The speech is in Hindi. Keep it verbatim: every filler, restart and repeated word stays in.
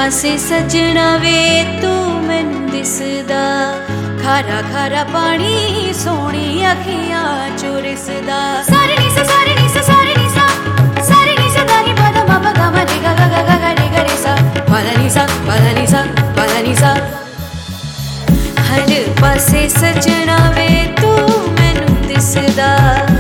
पासे सजना वे तू मैनू दिसदा, खारा खारा पानी सोहणी अखियां चो रिसदा। सारे नी सा सारे नी सा सारे नी सा सारे नी सा दा नी पा दा मा पा गा मा रे गा गा गा गा गा रे गा रे सा पा दा नी सा पा दा नी सा पा दा नी सा। हर पासे सजना वे तू मैनू दिसदा।